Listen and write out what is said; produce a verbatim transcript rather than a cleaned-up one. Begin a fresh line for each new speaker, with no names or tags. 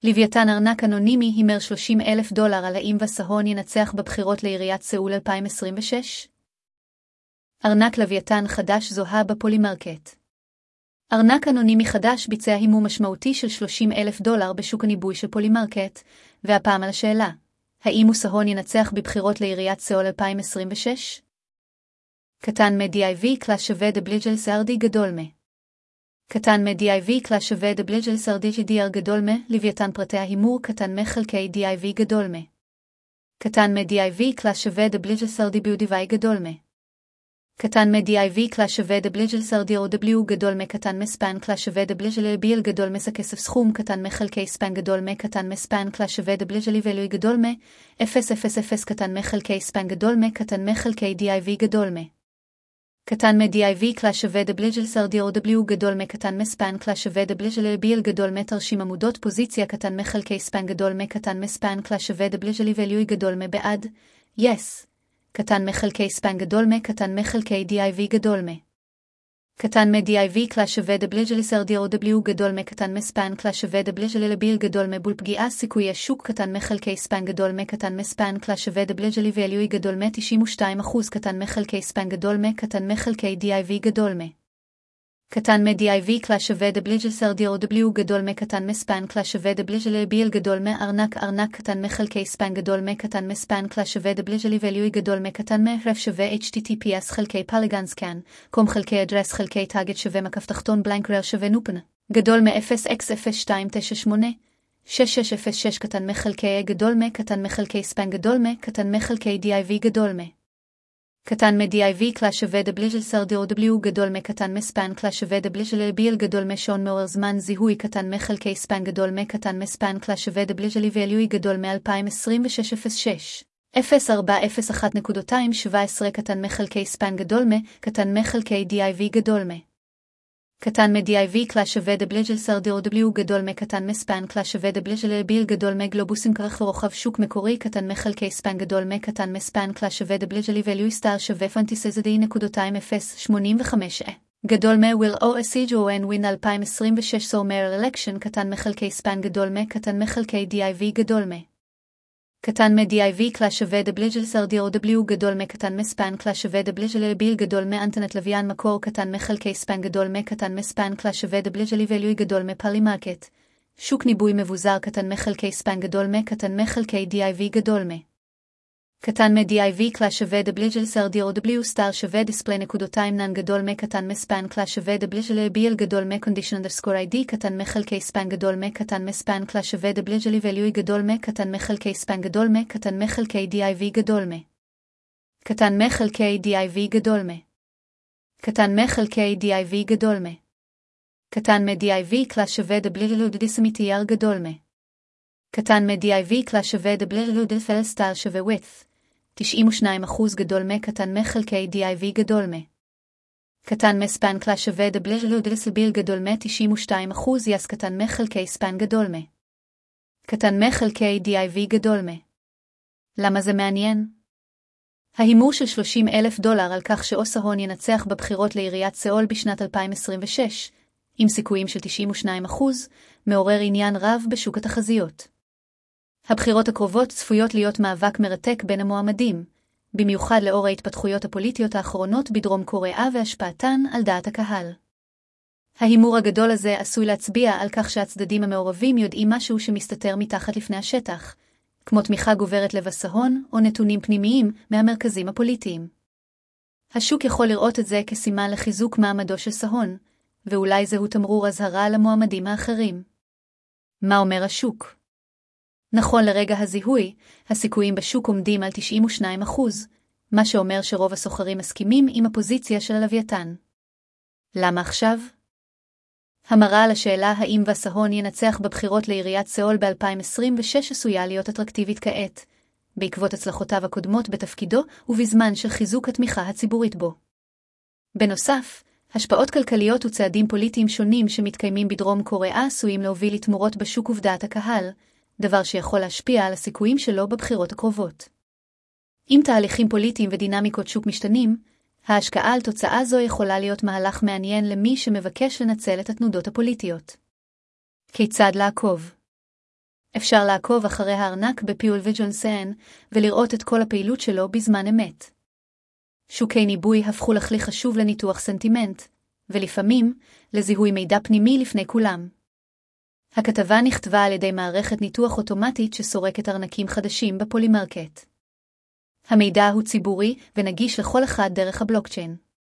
לוויתן ארנק אנונימי הימר שלושים אלף דולר על האם וסהון ינצח בבחירות לעיריית סאול אלפיים עשרים ושש? ארנק לוויתן חדש זוהה בפולימרקט. ארנק אנונימי חדש ביצע הימור משמעותי של שלושים אלף דולר בשוק הניבוי של פולימרקט, והפעם על השאלה, האם וסהון ינצח בבחירות לעיריית סאול אלפיים עשרים ושש? קטן מ-די איי וי קלאס שווה דבליג'ל סרדי גדול מ. קטן מ-די איי וי קלאס שווה דבליג'ל סרדי ג'די-אר גדול מ, לוויתן פרטי ההימור קטן מ-חלקי די איי וי גדול מ. קטן מ-די איי וי קלאס שווה דבליג'ל סרדי ביודיווי גדול מ. קטן מ-די איי וי קלאס שווה דבליג'ל סרדי או דבליו גדול מ. קטן מספן קלאס שווה דבליג'ל ביל גדול מס הכסף סכום קטן מחלקי ספן גדול מ. קטן מספן קלאס שווה דבליג'ל ואלוי גדול מ. אפס אפס אפס קטן מחלקי ספן גדול מ. קטן מחלקי די איי וי גדול מ. קטן מ-די איי וי קלאס שווה דבליג'ל סרדי או דבליו גדול מ. קטן מספן קלאס שווה דבליג'ל ביל גדול מ. תרשים עמודות פוזיציה קטן מחלקי ספן גדול מ. קטן מספן קלאס שווה דבליג'ל ואלוי גדול מ. בעד יס קטן מחלקי ספן גדול מ. קטן מחלקי די איי וי גדול מ. קטן מ-די איי וי קלאס שווה דבליג'ל סרדי או דבליו גדול מ. קטן מספן קלאס שווה דבליג'ל לביל גדול מ. בול פגיעה סיכוי השוק קטן מחלקי ספן גדול מ. קטן מספן קלאס שווה דבליג'ל ואלוי גדול מ. תשעים ושתיים אחוז קטן מחלקי ספן גדול מ. קטן מחלקי די איי וי גדול מ. קטן מ-די איי וי קלאס שווה דבליג'ל סרדי או דבליו גדול מ. קטן מספן קלאס שווה דבליג'ל לביל גדול מ. ארנק ארנק קטן מחלקי ספן גדול מ. קטן מספן קלאס שווה דבליג'ל ואלוי גדול מ. קטן מ. רף שווה אייץ' טי טי פי אס חלקי פלגן סקן קום חלקי אדרס חלקי טאגט שווה מקף תחתון בלנק רר שווה נופן גדול מ. אפס אקס אפס שתיים תשע שמונה שש שש אפס שש קטן מחלקי גדול מ. קטן מחלקי ספן גדול מ. קטן מחלקי די איי וי גדול מ. קטן מ-די איי וי קלאס שווה דבליג'ל סרדי או דבליו גדול מ. קטן מספן קלאס שווה דבליג'ל ביל גדול מ. שעון מעורר זמן זיהוי קטן מחלקי ספן גדול מ. קטן מספן קלאס שווה דבליג'ל ואלוי גדול מ. אלפיים עשרים ושש אפס שש אפס ארבע אפס אחת נקודה שבע עשרה קטן מחלקי ספן גדול מ. קטן מחלקי די איי וי גדול מ. קטן מ-די איי וי קלאס שווה דבליג'ל סרדי או דבליו גדול מ. קטן מספן קלאס שווה דבליג'ל ביל גדול מ. גלובוסים כרך ורוחב שוק מקורי קטן מחלקי ספן גדול מ. קטן מספן קלאס שווה דבליג'ל ואלוי סטאר שווה פנטיסזדי נקודה אפס שמונים וחמש גדול מ. וויל או אסיג' או אין ווין אלפיים עשרים ושש סומר אלקשן קטן מחלקי ספן גדול מ. קטן מחלקי די איי וי גדול מ. קטן מ-די איי וי קלאס שווה דבליג'ל סרדי או דבליו גדול מ. קטן מספן קלאס שווה דבליג'ל ביל גדול מ. אנטנת לוויין מקור קטן מחלקי ספן גדול מ. קטן מספן קלאס שווה דבליג'ל ואלוי גדול מ. פולימרקט שוק ניבוי מבוזר קטן מחלקי ספן גדול מ. קטן מחלקי די איי וי גדול מ. קטן מ-די איי וי קלאס שווה דבליג'ל סרדי או דבליו סטאר שווה דיספלי נקודותיים נן גדול מ. קטן מספן קלאס שווה דבליג'ל ביל גדול מ. קונדישן אנדרסקור איי די קטן מחלקי ספן גדול מ. קטן מספן קלאס שווה דבליג'ל ואלוי גדול מ. קטן מחלקי ספן גדול מ. קטן מחלקי די איי וי גדול מ. קטן מחלקי די איי וי גדול מ. קטן מחלקי די איי וי גדול מ. קטן מ-די איי וי קלאס שווה דבליג'ל דיסמיטי-אר גדול מ. קטן מ-די איי וי קלאס שווה דבליג'ל דפל סטאר שווה width תשעים ושניים אחוז גדול מ. קטן מחלקי די איי וי גדול מ. קטן מספן קלאס שווה דבליג'ל דסביל גדול מ. תשעים ושתיים אחוז יס קטן מחלקי ספן גדול מ. קטן מחלקי די איי וי גדול מ. למה זה מעניין? ההימור של שלושים אלף דולר על כך שאוסהון ינצח בבחירות לעיריית סאול בשנת אלפיים עשרים ושש, עם סיכויים של תשעים ושניים אחוז, מעורר עניין רב בשוק התחזיות. הבחירות הקרובות צפויות להיות מאבק מרתק בין המועמדים, במיוחד לאור ההתפתחויות הפוליטיות האחרונות בדרום קוריאה והשפעתן על דעת הקהל. ההימור הגדול הזה עשוי להצביע על כך שהצדדים המעורבים יודעים משהו שמסתתר מתחת לפני השטח, כמו תמיכה גוברת לווסהון או נתונים פנימיים מהמרכזים הפוליטיים. השוק יכול לראות את זה כסימן לחיזוק מעמדו של סהון, ואולי זהו תמרור אזהרה למועמדים האחרים. מה אומר השוק? נכון לרגע הזיהוי, הסיכויים בשוק עומדים על תשעים ושניים אחוז, מה שאומר שרוב הסוחרים מסכימים עם הפוזיציה של הלוויתן. למה עכשיו? המראה על השאלה האם וסהון ינצח בבחירות לעיריית סאול ב-אלפיים עשרים ושש עשויה להיות אטרקטיבית כעת, בעקבות הצלחותיו הקודמות בתפקידו ובזמן של חיזוק התמיכה הציבורית בו. בנוסף, השפעות כלכליות וצעדים פוליטיים שונים שמתקיימים בדרום קוריאה עשויים להוביל לתמורות בשוק ובדעת הקהל, דבר שיכול להשפיע על הסיכויים שלו בבחירות הקרובות. עם תהליכים פוליטיים ודינמיקות שוק משתנים, ההשקעה על תוצאה זו יכולה להיות מהלך מעניין למי שמבקש לנצל את התנודות הפוליטיות. כיצד לעקוב? אפשר לעקוב אחרי הארנק בפיול וג'ונסן ולראות את כל הפעילות שלו בזמן אמת. שוקי ניבוי הפכו לכלי חשוב לניתוח סנטימנט, ולפעמים לזיהוי מידע פנימי לפני כולם. הכתבה נכתבה על ידי מערכת ניתוח אוטומטית שסורקת ארנקים חדשים בפולימרקט. המידע הוא ציבורי ונגיש לכל אחד דרך הבלוקצ'יין.